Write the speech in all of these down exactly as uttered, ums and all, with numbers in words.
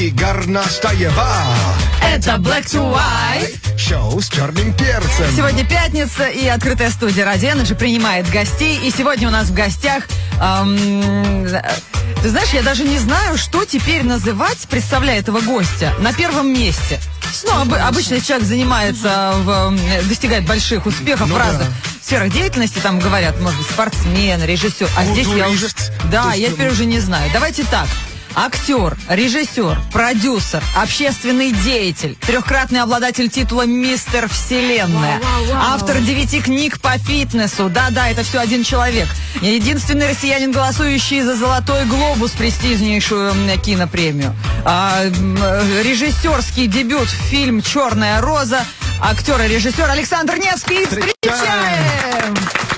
и Горностаева. Это Black to White. Шоу с черным перцем. Сегодня пятница, и открытая студия Радио Energy принимает гостей. И сегодня у нас в гостях... Эм, ты знаешь, я даже не знаю, что теперь называть, представляя этого гостя, на первом месте. Ну, об, обычно человек занимается, в, достигает больших успехов ну, в разных да. сферах деятельности, там говорят, может быть, спортсмен, режиссер. А ну, здесь турист, я уже... Да, я теперь уже не знаю. Давайте так. Актер, режиссер, продюсер, общественный деятель, трехкратный обладатель титула «Мистер Вселенная», вау, вау, вау. Автор девяти книг по фитнесу. Да-да, это все один человек. Единственный россиянин, голосующий за «Золотой глобус», престижнейшую кинопремию. А, режиссерский дебют в фильм «Черная роза». Актер и режиссер Александр Невский. Встречаем!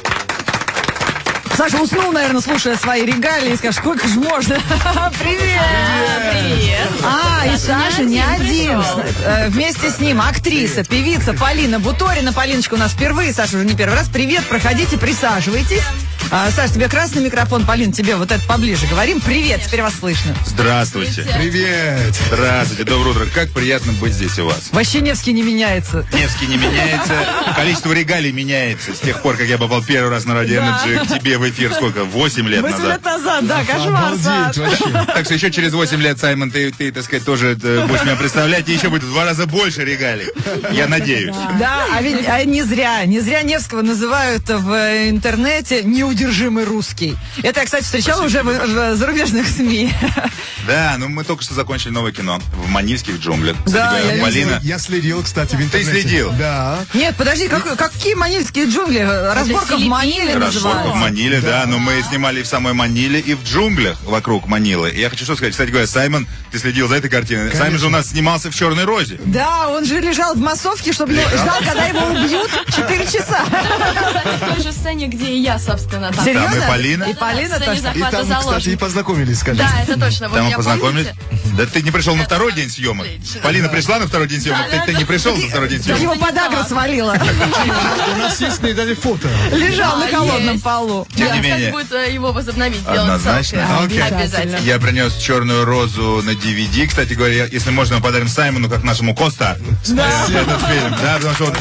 Саша уснул, наверное, слушая свои регалии, и скажет, сколько же можно? Привет! Привет! А, и Саша не один. Вместе с ним актриса, певица Полина Буторина. Полиночка у нас впервые, Саша уже не первый раз. Привет, проходите, присаживайтесь. А, Саш, тебе красный микрофон, Полин, тебе вот это поближе. Говорим привет, теперь вас слышно. Здравствуйте. Привет. Здравствуйте, доброе утро. Как приятно быть здесь у вас. Вообще Невский не меняется. Невский не меняется, количество регалий меняется. С тех пор, как я попал первый раз на Радио Energy к тебе в эфир, сколько? Восемь лет назад. Восемь лет назад, да, кошмар, Саш. Так что еще через восемь лет, Саймон, ты, ты, так сказать, тоже будешь меня представлять, и еще будет в два раза больше регалий. Я надеюсь. Да, а ведь а не зря. Не зря Невского называют в интернете неудержимый русский. Это я, кстати, встречала Спасибо. уже в, в зарубежных СМИ. Да, ну мы только что закончили новое кино в манильских джунглях. Кстати, да, говоря, я, Полина... я следил, кстати, в интернете. Ты следил? Да. Нет, подожди, как, какие манильские джунгли? Разборка в Маниле называется. Разборка в Маниле, да. да, но мы снимали в самой Маниле и в джунглях вокруг Манилы. И я хочу что сказать. Кстати говоря, Саймон, ты следил за этой картиной. Конечно. Саймон же у нас снимался в «Черной розе». Да, он же лежал в массовке, чтобы лежал? ждал, когда его убьют, четыре часа. В той же сцене, где и я, собственно, там. Серьезно? Там и Полина. И Полина тоже. И там, кстати, и познакомились, скажите. Да, это точно. Там мы познакомились. Да ты не пришел на второй день съемок. Полина пришла на второй день съемок, ты, ты не пришел на второй день съемок. Его подагра свалила. У нас есть даже фото. Лежал на холодном полу. Тем не менее. Кстати, будет его возобновить. Однозначно. Обязательно. Я принес «Черную розу» на ди ви ди. Кстати говоря, если можно, мы подарим Саймону, как нашему Коста, этот фильм. Да, потому что он...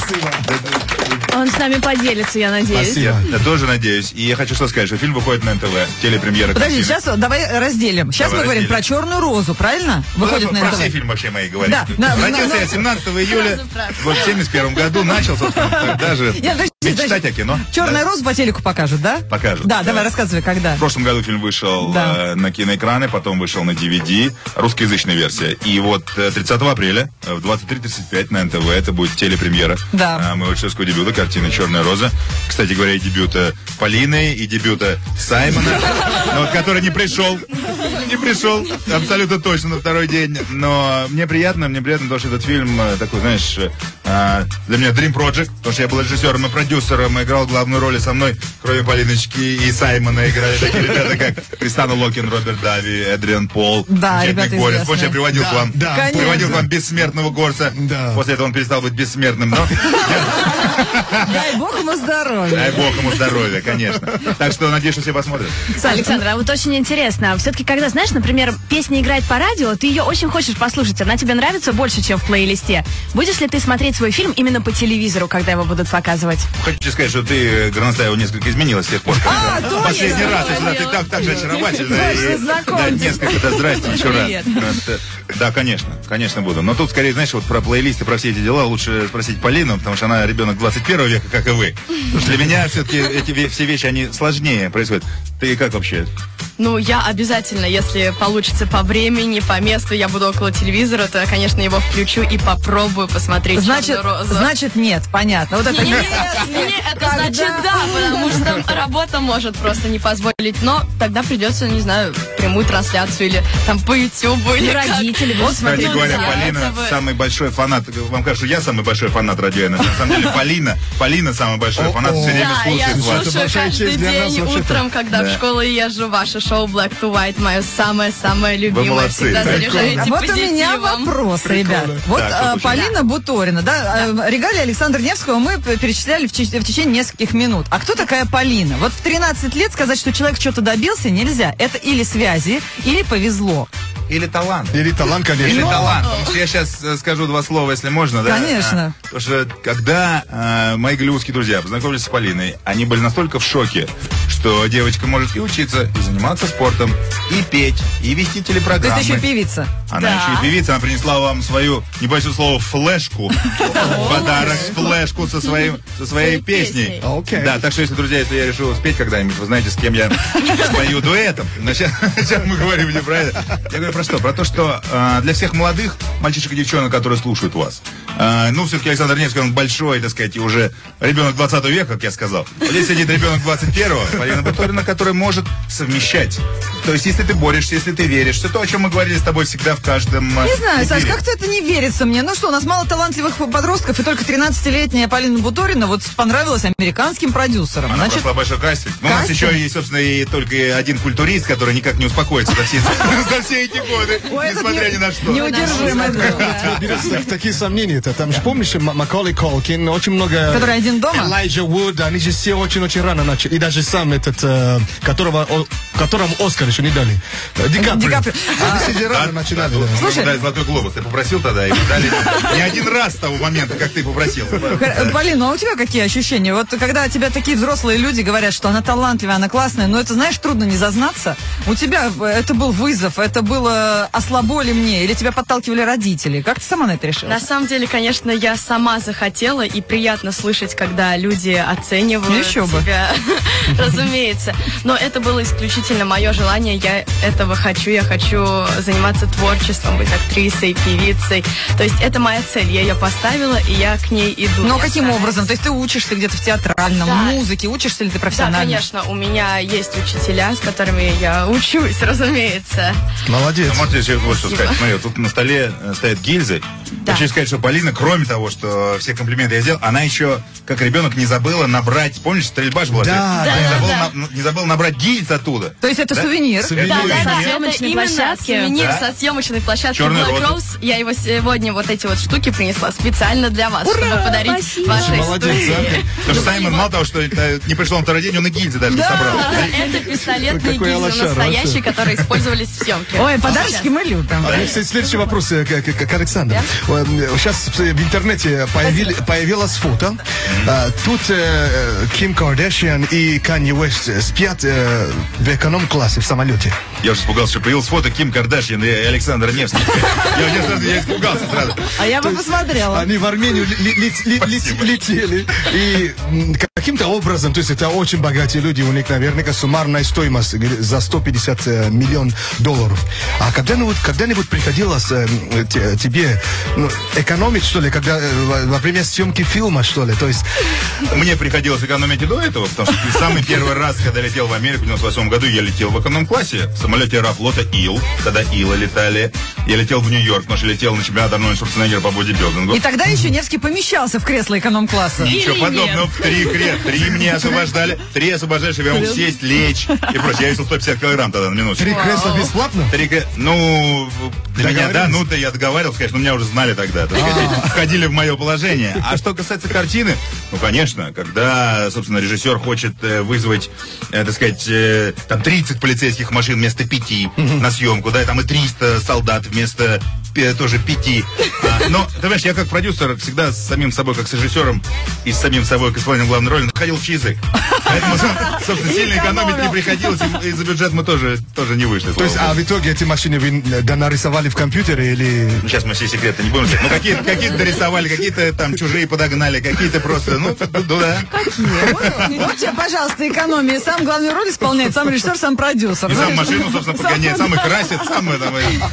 Он с нами поделится, я надеюсь. Спасибо. Я тоже надеюсь. И я хочу что сказать, что фильм выходит на эн тэ вэ. Телепремьера. Подожди, сейчас давай разделим. Сейчас давай мы говорим про «Черную розу», правильно? Выходит ну, на про эн тэ вэ. все фильмы вообще мои говорим. Да, да, Родился да, я семнадцатого июля вот в семьдесят первом году. Начал, собственно, тогда же мечтать о кино. «Черная роза» по телеку покажут, да? Покажут. Да, давай рассказывай, когда. В прошлом году фильм вышел да. э, на киноэкраны, потом вышел на ди ви ди, русскоязычная версия. И вот тридцатого апреля в двадцать три тридцать пять на эн тэ вэ это будет телепремьера. Да. Э, моего режиссерского дебюта, картины «Черная роза». Кстати говоря, и дебюта Полины, и дебюта Саймона, вот, который не пришел. Не пришел, абсолютно точно, на второй день. Но мне приятно, мне приятно, потому что этот фильм такой, знаешь, для меня Dream Project, потому что я был режиссером и продюсером, играл главную роль со мной, кроме Полиночки и Саймона, играли такие ребята, как Кристана Локин, Роберт Дави, Эдриан Пол, да, ребята Горец. Помнишь, я приводил да, к вам, да, приводил к вам бессмертного Горца. Да. После этого он перестал быть бессмертным. Но... Дай бог ему здоровья. Дай бог ему здоровья, конечно. Так что надеюсь, что все посмотрят. Александр, а вот очень интересно. Все-таки, когда, знаешь, например, песня играет по радио, ты ее очень хочешь послушать, она тебе нравится больше, чем в плейлисте. Будешь ли ты смотреть свой фильм именно по телевизору, когда его будут показывать? Хочу сказать, что ты, Горностаева, несколько изменилась с тех пор, а, когда точно, последний раз, если ты так, так же очаровательна. И, да, несколько, да, здрасте, еще раз. Да, конечно, конечно буду. Но тут, скорее, знаешь, вот про плейлисты, про все эти дела лучше спросить Полину, потому что она ребенок двадцать первого века, как и вы. Потому что для меня все-таки эти все вещи, они сложнее происходят. Ты как вообще? Ну, я обязательно, если получится по времени, по месту, я буду около телевизора, то я, конечно, его включу и попробую посмотреть значит, «Черную розу». Значит, нет, понятно. Вот это нет, это значит да, потому что работа может просто не позволить. Но тогда придется, не знаю, прямую трансляцию или там по ютубу. Или родители будут смотреть. Кстати говоря, Полина самый большой фанат. Вам кажется, я самый большой фанат Радио Energy. На самом деле, Полина, Полина самый большой фанат, все время слушает вас. Да, я слушаю каждый день утром, когда в школу езжу, ваше шоу Black to White, мое самое-самое любимое. Всегда заряжаете вот позитивом. У меня вопрос, ребят. Вот да, а, Полина Буторина, да, да. регалии Александра Невского мы перечисляли в, в течение нескольких минут. А кто такая Полина? Вот в тринадцать лет сказать, что человек что-то добился, нельзя. Это или связи, или повезло. или талант? Или талант, конечно. Или талант. Потому что я сейчас скажу два слова, если можно, да? Конечно. А, потому что когда а, мои голливудские друзья познакомились с Полиной, они были настолько в шоке, что девочка может и учиться, и заниматься спортом, и петь, и вести телепрограммы. То есть еще и певица. Она Да. еще и певица, она принесла вам свою, не боюсь слова, флешку. В подарок флешку со, своим, со своей Своей песней. песней. Окей. Да, так что, если, друзья, если я решил спеть когда-нибудь, вы знаете, с кем я спою дуэтом. Но сейчас, сейчас мы говорим не про это. Я говорю про что? Про то, что э, для всех молодых мальчишек и девчонок, которые слушают вас, э, ну, все-таки Александр Невский, он большой, так сказать, и уже ребенок двадцатого века, как я сказал. Здесь сидит ребенок двадцать первого, Полина Буторина, который может совмещать. То есть, если ты борешься, если ты веришь, все то, о чем мы говорили с тобой всегда в каждом э, Не знаю, Саш, эфире. как-то это не верится мне. Ну что, у нас мало талантливых подростков, и только тринадцатилетняя Полина Буторина вот понравилась американским продюсерам. Она Значит, прошла большой кастинг. Ну, у нас кастинг? еще есть, собственно, и только один культурист, который никак не успокоится за все, за все эти годы, ой, этот несмотря не- ни на что. неудержимый был. Берется так- такие сомнения-то. Там же, помнишь, М- Маколей Колкин, очень много... Который один дома? Элайджа Вуд, они же все очень-очень рано начали. И даже сам этот, э, которого, о- которому Оскар еще не дали. Э, Ди Каприо. Ди Каприо. Они все же рано начинали. да. Слушай. Дай золотой глобус. Ты попросил тогда, и дали не один раз с того момента, как ты попросил. Хор- Полин, ну а у тебя какие ощущения? Вот когда тебя такие взрослые люди говорят, что она талантливая, она классная, но это, знаешь, трудно не зазнаться. У тебя это был вызов, это было «а слабо ли мне?» или тебя подталкивали родители? Как ты сама на это решила? На самом деле, конечно, я сама захотела, и приятно слышать, когда люди оценивают Еще бы. тебя, разумеется. Но это было исключительно мое желание, я этого хочу, я хочу заниматься творчеством, быть актрисой, певицей. То есть это моя цель, я ее поставила, и я к ней иду. Но Я каким стараюсь. образом? То есть ты учишься где-то в театральном, Да. музыке, учишься ли ты Да, профессионально? конечно, у меня есть учителя, с которыми я учусь, разумеется. Молодец. Ну, можете еще вот что сказать. Смотри, вот тут на столе э, стоят гильзы. Да. Хочу сказать, что Полина, кроме того, что все комплименты я сделал, она еще, как ребенок, не забыла набрать, помнишь, стрельба же была? Да, Она не, да, забыла да. на- не забыла набрать гильз оттуда. То есть это Да? сувенир? Сувенир. Да, Это да, да, сувенир. это съемочной именно площадки. сувенир Да. со съемочной площадки Черная Black роза. Rose. Я его сегодня вот эти вот штуки принесла специально для вас, чтобы подарить спасибо. вашей Молодец, студии. Потому что Саймон, мало того, что это не пришел на второй день, он и гильзы даже не собрал. Это пистолетные Какой гильзы лошара, настоящие, вообще. которые использовались в съемке. Ой, подарочки мы любим. А, кстати, следующий вопрос э, к, к- к Александру. Э, Сейчас в интернете появили- появилось фото. А, Тут э, э, Ким Кардашьян и Канье Уэст э, спят э, в эконом-классе в самолете. Я уже испугался, что появилась фото Ким Кардашьян и Александр Невский. Я, я сразу я испугался сразу. А я бы посмотрела. Они в Армению ли- ли- ли- ли- Спасибо. летели. И м, каким-то образом, то есть это очень богатые люди, у них наверняка суммарная стоимость где- за сто пятьдесят э, миллион долларов. А когда-нибудь, когда-нибудь приходилось э, м, те- тебе ну, экономить, что ли, когда э, во, во время съемки фильма, что ли? То есть Мне приходилось экономить и до этого, потому что самый первый раз, когда летел в Америку в девяносто восьмом году, я летел в эконом-классе в самолете Аэрофлота Ил, когда Ила летали. Я летел в Нью-Йорк, потому что летел на чемпионат Арнольда Шварценеггера по бодибилдингу. И тогда еще Невский помещался в кресло эконом-класса. Ничего Или подобного. нет? Три, кре- три мне освобождали. Три освобождали, чтобы я мог сесть, лечь и прочее. Я весил сто пятьдесят килограмм тогда на минуту. три кресла бесплатно? Три кре- Ну, для меня, да, Договорились? ну-то я договаривался, конечно, но меня уже знали тогда. Так сказать, входили в мое положение. А что касается картины, ну, конечно, когда, собственно, режиссер хочет э, вызвать, э, так сказать, э, там тридцать полицейских машин вместо пяти на съемку, да, и там и триста солдат вместо пе- тоже пяти. А, но, ты понимаешь, я как продюсер всегда с самим собой, как с режиссером и с самим собой, как исполнителем главной роли, находил в чаезык. Поэтому, собственно, сильно экономить не приходилось, и, и за бюджет мы тоже, тоже не вышли. То слава есть, богу. а в итоге эти машины вы э, да, нарисовали в компьютере или... Ну, сейчас мы все секреты не будем сказать. Ну, какие-то, какие-то дорисовали, какие-то там чужие подогнали, какие-то просто, ну, ну, да. Вот тебе, пожалуйста, экономия. Сам главную роль исполняет, сам режиссер, сам продюсер. И сам Знаешь? машину, собственно, подгоняет, сам их красит, сам это.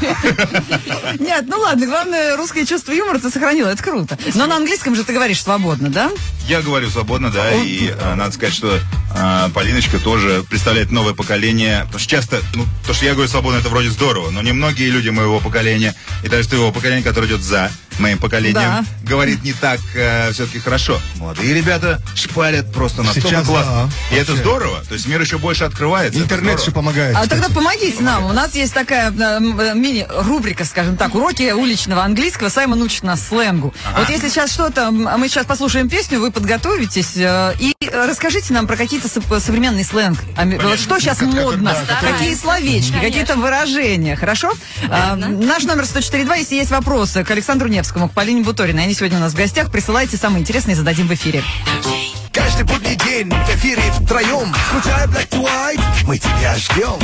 и- Нет, ну ладно, главное, русское чувство юмора ты сохранила, это круто. Но на английском же ты говоришь свободно, да? Я говорю свободно, да, и а, надо сказать, что а, Полиночка тоже представляет новое поколение. Потому что часто, ну, то, что я говорю свободно, это вроде здорово, но немногие люди моего поколения, и даже твоего поколения, которое идет за моим поколением, Да. говорит не так э, все-таки хорошо. Молодые ребята шпарят просто настолько Сейчас, классно. да, И это вообще. здорово. То есть мир еще больше открывается. это Интернет здорово. еще помогает. А кстати. тогда помогите нам. У нас есть такая э, м, э, мини-рубрика, скажем так, уроки уличного английского. Саймон учит нас сленгу. Вот если сейчас что-то, м, мы сейчас послушаем песню, вы подготовитесь э, и э, расскажите нам про какие-то со- современный сленг. А, вот что сейчас модно? да, Какие словечки, Конечно. какие-то выражения, хорошо? А, наш номер сто четыре два, если есть вопросы к Александру Невскому, к Полине Буториной, они сегодня у нас в гостях, присылайте самые интересные, зададим в эфире. Каждый будний день в эфире втроем. Включай Black to White, мы тебя ждем.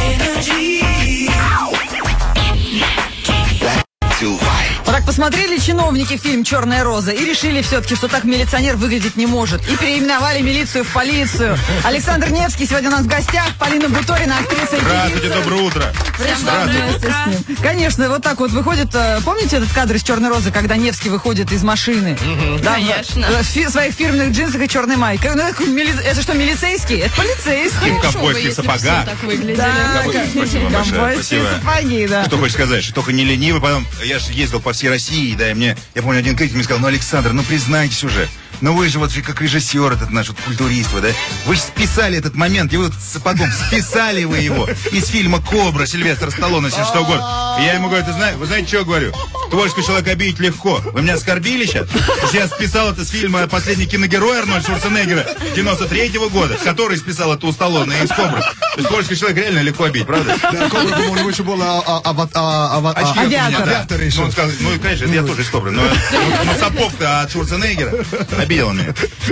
Black to White. Вот так посмотрели чиновники фильм «Черная роза» и решили все-таки, что так милиционер выглядеть не может. И переименовали милицию в полицию. Александр Невский сегодня у нас в гостях, Полина Буторина, актриса и Здравствуйте, певица. доброе утро. Вместе с ним. Конечно, вот так вот выходит. э, Помните этот кадр из «Черной розы», когда Невский выходит из машины? Да, Конечно. В, в фи- своих фирменных джинсах и черной майке. Ну, это, мили- это что, милицейский? Это полицейский. И в Хорошо бы, ковбойских если бы сапогах. все так выглядели. Да, Ковбой- Спасибо большое. ковбойские Спасибо. сапоги, да. Что хочешь сказать, что только не ленивый, потом я же ездил по всей России, да, и мне, я помню, один критик мне сказал: ну, Александр, ну признайтесь уже, ну вы же вот же как режиссер этот наш вот культурист, вы, да, вы же списали этот момент, и вот с сапогом списали вы его из фильма «Кобра» Сильвестра Сталлоне семьдесят шестого года. И я ему говорю: ты знаешь, вы знаете, что я говорю? Творческого человека обидеть легко. Вы меня оскорбили сейчас? Потому что я списал это с фильма «Последний киногерой» Арнольда Шварценеггера девяносто третьего года, который списал это у Сталлоне из «Кобры». То есть творческий человек реально легко обидеть, правда? Да, Кобра, думаю, у него еще был а, а, а, а, а, Очки а, у меня, авиатор. да. Авиатор Ну, еще. он сказал, ну, конечно, это я тоже из «Кобры», но, но, но сапог-то от Шварценеггера обидел он меня.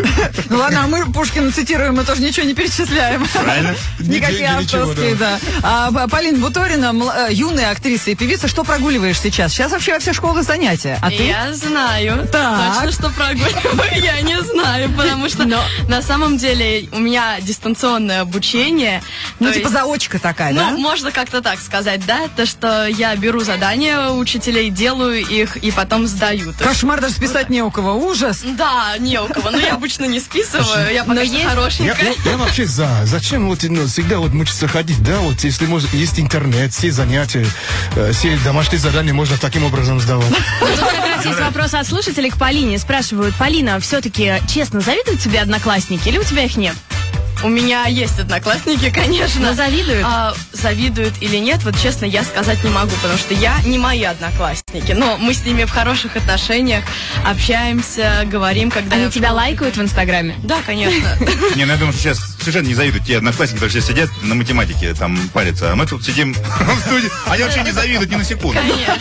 Ну ладно, а мы Пушкина цитируем, мы тоже ничего не перечисляем. Правильно? Никакие деньги, ничего, авторские, да. А, П- Полина Буторина, мл- э, юная актриса и певица, что прогуливаешь сейчас? Сейчас вообще во все школы занятия. А ты? Я знаю. Так. Точно, что прогуливаю, я не знаю, потому что на самом деле у меня дистанционное обучение. Ну, то типа есть, заочка такая, да? ну, можно как-то так сказать, да, то, что я беру задания у учителей, делаю их и потом сдаю. То есть- Кошмар, даже списать не у кого. Ужас. Да, не у кого, но я обычно не списываю, я пока что Я, хорошенькая. я- я вообще за. Зачем вот ну, всегда вот мучиться ходить, да? Вот если может, есть интернет, все занятия, э, все домашние задания можно таким образом сдавать. Тут как раз есть вопрос от слушателей к Полине. Спрашивают: Полина, все-таки честно завидуют тебе одноклассники или у тебя их нет? У меня есть одноклассники, конечно. Но завидуют? А, завидуют или нет, вот честно, я сказать не могу, потому что я не мои одноклассники. Но мы с ними в хороших отношениях, общаемся, говорим, когда... Они я в тебя школу- лайкают в Инстаграме? Да, конечно. Не, ну я думаю, что сейчас совершенно не завидуют те одноклассники, которые сейчас сидят на математике, там парятся, а мы тут сидим в студии. Они вообще не завидуют ни на секунду.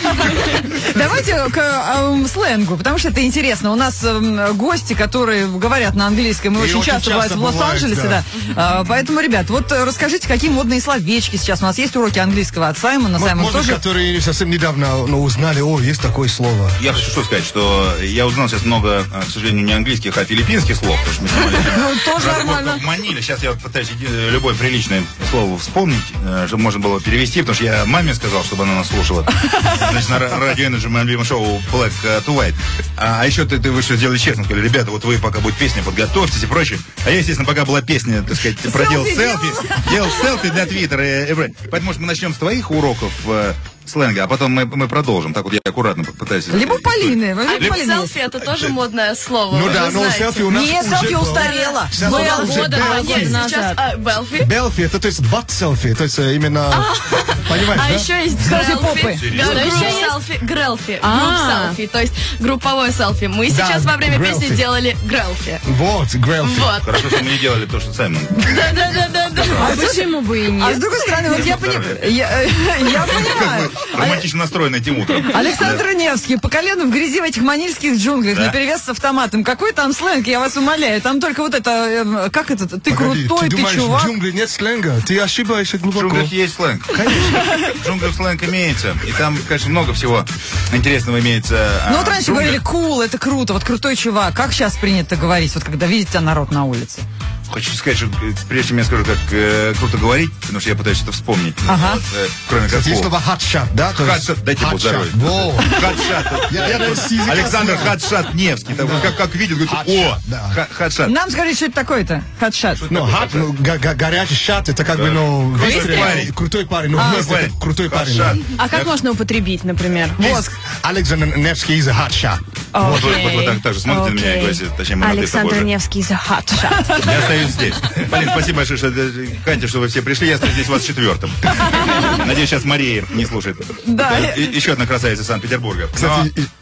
Давайте к эм, сленгу, потому что это интересно. У нас эм, гости, которые говорят на английском и, И очень, очень часто часто бывают в бывает, Лос-Анджелесе, да. да. А, поэтому, ребят, вот э, расскажите, какие модные словечки сейчас. У нас есть уроки английского от Саймона. Саймон Может, тоже... которые совсем недавно ну, узнали, о, есть такое слово. Я хочу что сказать, что я узнал сейчас много, к сожалению, не английских, а филиппинских слов, потому что мы снимали Ну, тоже разбор нормально. в Маниле. Сейчас я пытаюсь э, любое приличное слово вспомнить, э, чтобы можно было перевести, потому что я маме сказал, чтобы она нас слушала. Значит, на ра- радио Energy, моем любимом шоу Black to White. А, а еще ты, ты вы что сделали честно, сказали: ребята, вот вы пока будет песня, подготовьтесь и прочее. А я, естественно, пока была песня, так сказать, проделал селфи, делал селфи для Твиттера и, и прочее. Поэтому, может, мы начнем с твоих уроков э, сленга, а потом мы, мы продолжим. Так вот я аккуратно пытаюсь... Либо Полины. вы- А Либо Полины есть. селфи это тоже модное слово. Ну вы да, же но знаете. селфи у нас Не, уже селфи было. устарело. Сейчас Было у нас уже Года два, нет, белфи. сейчас а, Белфи. Белфи, это то есть butt селфи, то есть э, именно, понимаешь, А да? еще есть Селфи попы. грелфи. Да, Что групп еще есть? селфи, грелфи, А. групп селфи, то есть групповое селфи. Мы Да, сейчас во время грелфи. песни делали грелфи. Вот, грелфи. Вот. Хорошо, что мы не делали то, что Саймон. Да-да-да-да. А почему бы и А с нет? другой стороны, вот я понимаю, я, э, я понимаю. Романтично настроен этим утром. Александр Невский, по колену в грязи в этих манильских джунглях, Да. наперевес с автоматом. Какой там сленг, я вас умоляю. Там только вот это, э, как это, ты Погоди, крутой, ты ты, думаешь, в чувак. джунглях нет сленга? Ты ошибаешься В глубоко. джунглях есть сленг. Конечно. В джунглях сленг имеется. И там, конечно, много всего интересного имеется. Ну а, вот в раньше джунглях. говорили, кул, это круто, вот крутой чувак. Как сейчас принято говорить, вот когда видите народ на улице? Хочу сказать, что э, прежде чем я скажу, как э, круто говорить, потому что я пытаюсь это вспомнить. Ага. Вот, э, кроме как Есть слово hotshot, да? то есть- Хатшат, дайте бог hotshot. здоровья. Во. Хатшат. Я- я даже с языка Александр снял. Хатшат Невский. Так вот, Как, как видит, говорит: о, Hotshot, да. ха- Хатшат. Нам скажите, что это такое-то? Хатшат. Ну, hot, ну, га- га- горячий шат, это как бы, ну, выстрел. парень. Крутой парень. Ну, А. вместе это крутой парень. Хатшат. да. А как можно употребить, например? Есть Alexander Nevsky is a hot shot. Вот, вот, вот вы так, так же смотрите на меня и говорите: точнее, мы на ты Александр похожи. Невский is a hot shot. Я остаюсь здесь. Полин, спасибо большое, что это- Катя, что вы все пришли. Я остаюсь здесь у вас четвертым. Надеюсь, сейчас Мария не слушает. Да. Это и- еще одна красавица из Санкт-Петербурга. Кстати, Но- и-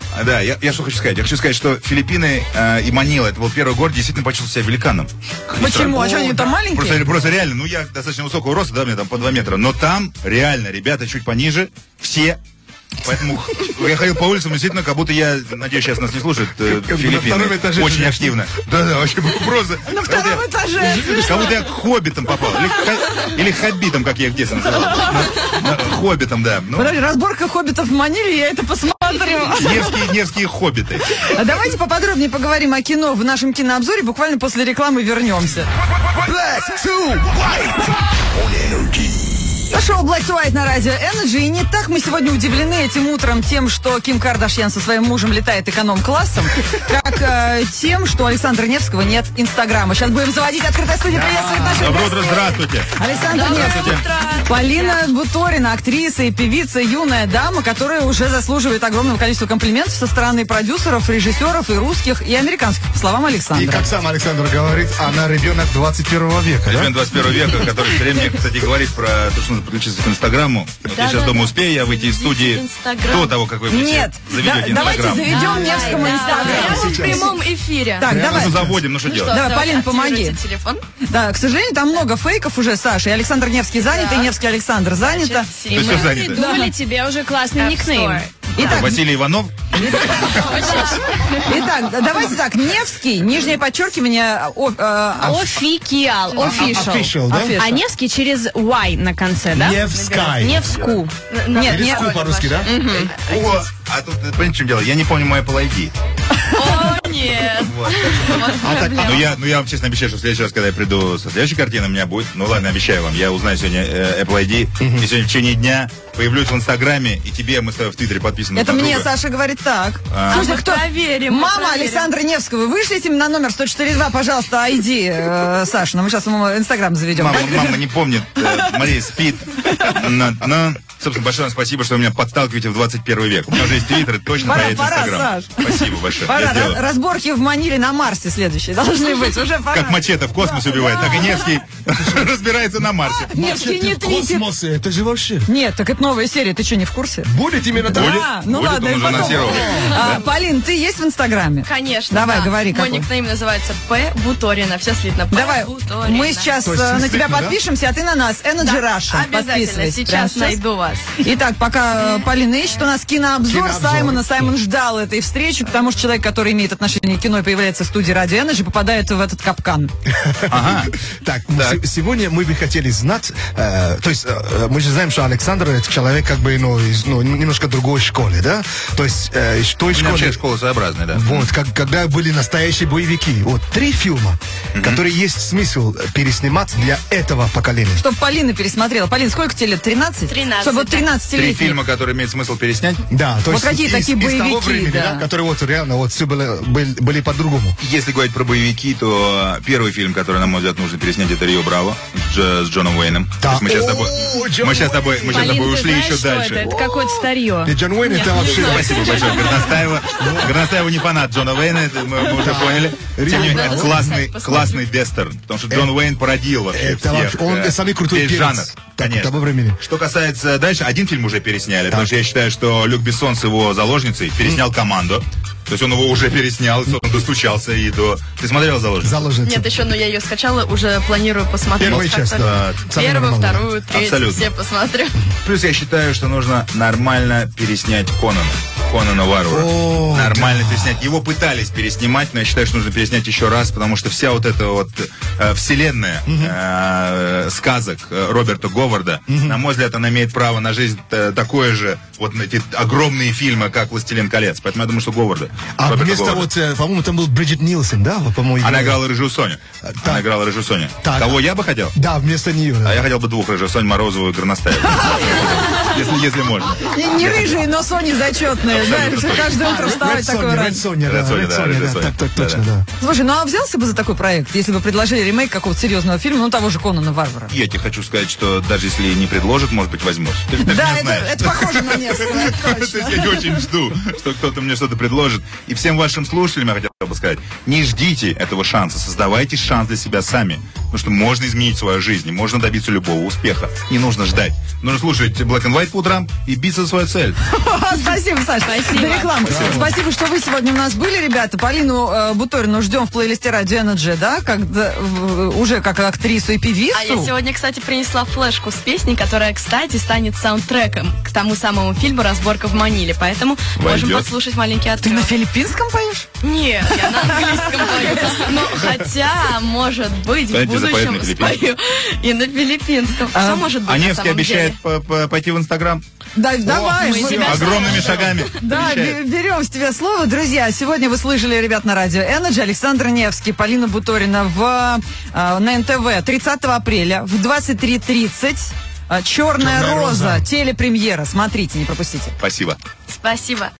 Да, я, я что хочу сказать. Я хочу сказать, что Филиппины э, и Манила, это был первый город, действительно почувствовал себя великаном. Почему? А что, они там маленькие? Просто, просто реально, ну я достаточно высокого роста, да, мне там по два метра, но там реально ребята чуть пониже, все. Поэтому я ходил по улицам, действительно, как будто я, надеюсь, сейчас нас не слушают, э, Филиппины, очень активно. Да-да, вообще просто... На втором этаже. Как будто я к хоббитам попал. Или, или хоббитам, как я их в детстве называл. На, на, хоббитам, да. Ну, подожди, разборка хоббитов в Маниле, я это посмотрю. Невские, невские хоббиты. А давайте поподробнее поговорим о кино в нашем кинообзоре. Буквально после рекламы вернемся. Black to white on energy. Шоу Black to White на радио Energy. И не так мы сегодня удивлены этим утром тем, что Ким Кардашьян со своим мужем летает эконом-классом, как э, тем, что у Александра Невского нет Инстаграма. Сейчас будем заводить открытая студия. Приветствовать наших Доброе гостей. утро, здравствуйте. Александр Невский. Полина Буторина, актриса и певица, юная дама, которая уже заслуживает огромного количества комплиментов со стороны продюсеров, режиссеров и русских, и американских, по словам Александра. И как сам Александр говорит, она ребенок двадцать первого века, да? Ребенок двадцать первого века, который все время, кстати, говорит про то, что надо подключиться к Инстаграму. Вот Да, я сейчас да, думаю, да. успею я выйти из студии Инстаграм. до того, как вы Нет, заведете да, давайте Инстаграм. заведем Невскому Да, Инстаграм. прямо в прямом эфире. Так, Мы давай. заводим, ну что делать? Давай, Полин, помоги. активируйте телефон. Да, к сожалению, там много фейков уже, Саша. И Александр Невский занят, Да. и Невский Александр занято. Значит, То есть мы все занято. Придумали тебе уже классный App никнейм. Store. Итак, Василий Иванов? итак, давайте так. Невский, нижнее подчеркивание, о, э, Офикиал, official. Official, да? Official. А Невский через Y на конце, да? Невскай. Невску. Нет, Или нет. ску по-русски, да? О, а тут, понимаете, в чем дело? Я не помню мой Apple ай ди. О, нет. Вот. А так, Ну, я, ну, я вам честно обещаю, что в следующий раз, когда я приду со следующей картиной, у меня будет, ну ладно, обещаю вам, я узнаю сегодня э, Apple ай ди, и сегодня в течение дня появлюсь в Инстаграме, и тебе мы с тобой в Твиттере подписаны. Это друг на мне друга. Саша говорит так. А. Слушай, Мы кто? проверим, мы Мама проверим. Александра Невского. Вышлите мне на номер сто четыре два, пожалуйста, ай ди, э, Саша. Ну, мы сейчас ему Инстаграм заведем. Мама, мама не помнит, э, Мария спит. Но, но, собственно, большое вам спасибо, что вы меня подталкиваете в двадцать первый век. У меня уже есть Твиттер, это точно Пора, поедет в пора, Инстаграм. Саш. Спасибо большое. Пора. Я сделаю. Раз- разборки в Маниле на Марсе следующие должны быть. Уже пора. Как Мачете в космосе убивает, так и Невский разбирается на Марсе. Невский не в тритит. космосе, это же вообще... Нет, так это новая серия. Ты что, не в курсе? Будет именно так? Будет? А, ну Будет, ладно, он и уже потом. анонсировал. А, Полин, ты есть в Инстаграме? Конечно, Давай, да. говори, Мой какой. никнейм называется П. Буторина. Все слитно. П. Давай, Буторина. мы сейчас То есть э, на тебя слитно, да? подпишемся, а ты на нас. Energy Да, Russia. обязательно. Подписывайся прямо Сейчас найду вас. Итак, пока э, Полина ищет, у нас кинообзор, Кинообзор. Саймона. Саймон ждал этой встречи, потому что человек, который имеет отношение к кино и появляется в студии Радио Energy, попадает в этот капкан. Ага. Так, Так. с- сегодня мы бы хотели знать, э, то есть э, мы же знаем, что Александр это человек как бы, ну, из ну, немножко другой школы, да? То есть э, из той У меня вообще школы... школа своеобразная, да. Вот, как, когда были настоящие боевики. Вот три фильма, которые есть смысл переснимать для этого поколения. Чтобы Полина пересмотрела. Полин, сколько тебе лет? тринадцать? тринадцать, Чтобы вот да. тринадцатилетний. Три фильма, которые имеют смысл переснять. Да, то Вот есть какие из, такие из того боевики, времени, да. да, которые вот реально вот все было, были, были по-другому. Если говорить про боевики, то первый фильм, который, на мой взгляд, нужно переснять, это «Рио Браво» с, Дж- с Джоном Уэйном. Да. То есть мы сейчас с тобой, О, Джон мы сейчас с тобой, мы сейчас с Полин, тобой ты ушли знаешь, еще что дальше. это? Это какое-то старье. И Джон Уэйн это вообще... Спасибо большое. Горностаева. Горностаева не фанат Джона Уэйна, это мы, мы уже поняли. Тем не менее, Надо классный, посмотреть. классный вестерн. Потому что Джон Уэйн породил вообще Это всех. вообще- он э, самый крутой весь перец жанр. так- Конечно. того времени. Что касается дальше, один фильм уже пересняли, потому что я считаю, что Люк Бессон с его заложницей переснял «Команду». То есть он его уже переснял, он достучался и до... Ты смотрел «Заложницу»? Заложница. Нет, еще, но я ее скачала, уже планирую посмотреть. Первая Как часть, только- да. Самая Первую, нормальная. вторую, третью, Абсолютно. все посмотрю. Плюс я считаю, что нужно нормально переснять Конана. Конана Варвара. О, Нормально переснять. Его пытались переснимать, но я считаю, что нужно переснять еще раз, потому что вся вот эта вот э, вселенная э, сказок э, Роберта Говарда, на мой взгляд, она имеет право на жизнь э, такое же, вот на эти огромные фильмы, как «Властелин колец». Поэтому я думаю, что Говарда. А Роберта вместо Говарда. вот, э, по-моему, там был Бриджит Нилсен, да? Вот, по-моему, Она играла. играла рыжую Соню. Так. Она играла рыжую Соню. Так. Кого я бы хотел? Да, вместо нее. да. А я хотел бы двух рыжих, Соню Морозову и Горностаеву. Если, если можно. Не, не рыжие, но Сони зачетные. Знаешь, Абсолютно каждое утро вставать Red такой Sonja, Red рано. Sonja, Red да, Sonja, Red да, Sonja, Red да, Sonja. так, так, Да, точно, да. да. Слушай, ну а взялся бы за такой проект, если бы предложили ремейк какого-то серьезного фильма, ну того же Конана Варвара? Я тебе хочу сказать, что даже если не предложат, может быть, возьмусь. Ты же даже Да, не это, знаешь. это похоже на Невского, это То есть точно. я не очень жду, что кто-то мне что-то предложит. И всем вашим слушателям я хотел бы сказать, не ждите этого шанса, создавайте шанс для себя сами. Потому что можно изменить свою жизнь, можно добиться любого успеха. Не нужно ждать. Нужно слушать Black and White по утрам и биться за свою цель. Спасибо, Саш. Спасибо. За рекламу. Спасибо, что вы сегодня у нас были, ребята. Полину э, Буторину ждем в плейлисте Radio Energy, да, как, да, в, уже как актрису и певицу. А я сегодня, кстати, принесла флешку с песней, которая, кстати, станет саундтреком к тому самому фильму «Разборка в Маниле». Поэтому Войдет. можем послушать маленький Ты отрывок. на филиппинском поешь? Нет, я на английском пою. Но хотя, может быть, в Знаете, запоет на будущем филиппинском. спою и на филиппинском. Все может быть А на Невский самом обещает деле. по- по- пойти в Инстаграм Да, давай. мы мы- тебя огромными шагами. Да, Обещает. бе- берем с тебя слово. Друзья, сегодня вы слышали, ребят, на радио Energy Александр Невский, Полина Буторина в, э, на эн тэ вэ тридцатого апреля в двадцать три тридцать. э, «Черная, «Черная роза», роза». телепремьера. Смотрите, не пропустите. Спасибо. Спасибо.